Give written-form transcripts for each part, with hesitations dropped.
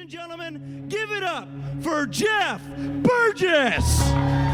and gentlemen, give it up for Jeff Burgess.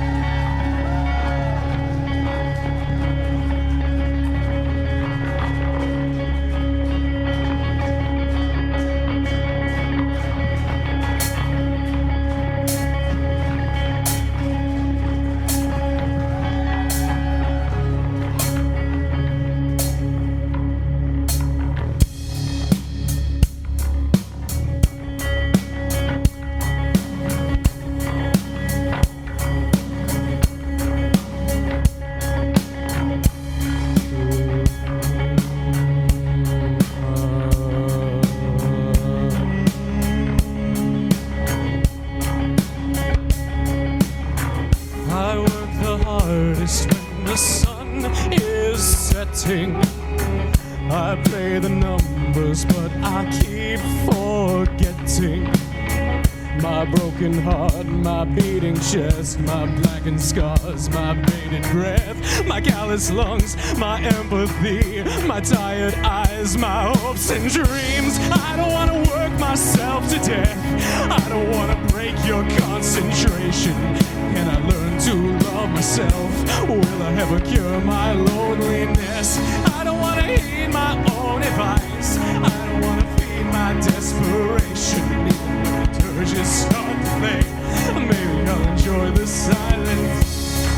When the sun is setting, I play the numbers, but I keep forgetting. My broken heart, my beating chest, my blackened scars, my bated breath, my callous lungs, my empathy, my tired eyes, my hopes and dreams. I don't want to work myself to death. I don't want to break your concentration. Can I learn to love myself? Will I ever cure my loneliness? I don't want to heed my own advice. I don't want to feed my desperation. Even when the dirges start to play, maybe I'll enjoy the silence.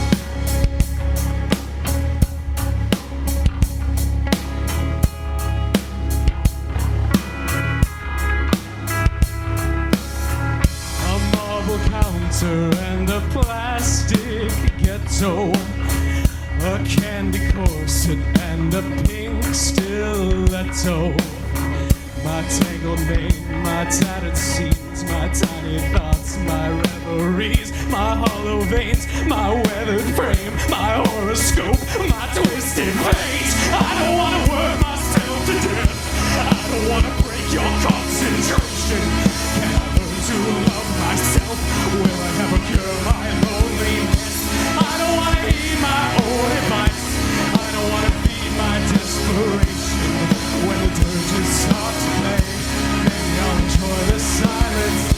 A marble counter and a plastic ghetto, a candy corset and a pink stiletto. My tangled mane, my tattered seams, my tiny thoughts, my reveries, my hollow veins, my weathered frame, my horoscope, my twisted veins. I don't want to work myself to death. I don't want to break your concentration. Can I learn to love myself? Will I ever cure my loneliness? I don't want to heed my own advice. I don't want to feed my desperation. When the dirges start to play, maybe I'll enjoy the silence.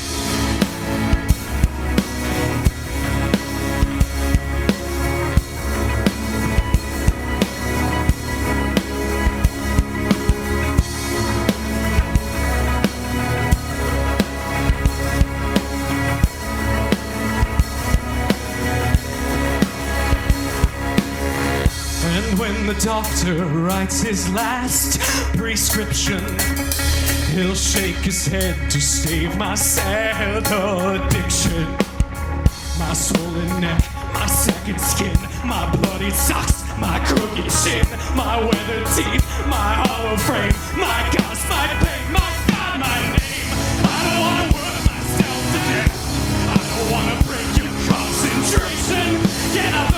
And when the doctor writes his last prescription, he'll shake his head to stave my sad addiction. My swollen neck, my second skin, my bloody socks, my crooked chin, my weathered teeth, my hollow frame, my ghost, my pain, my God, my name. I don't want to work myself to death. I don't want to break your concentration. Can I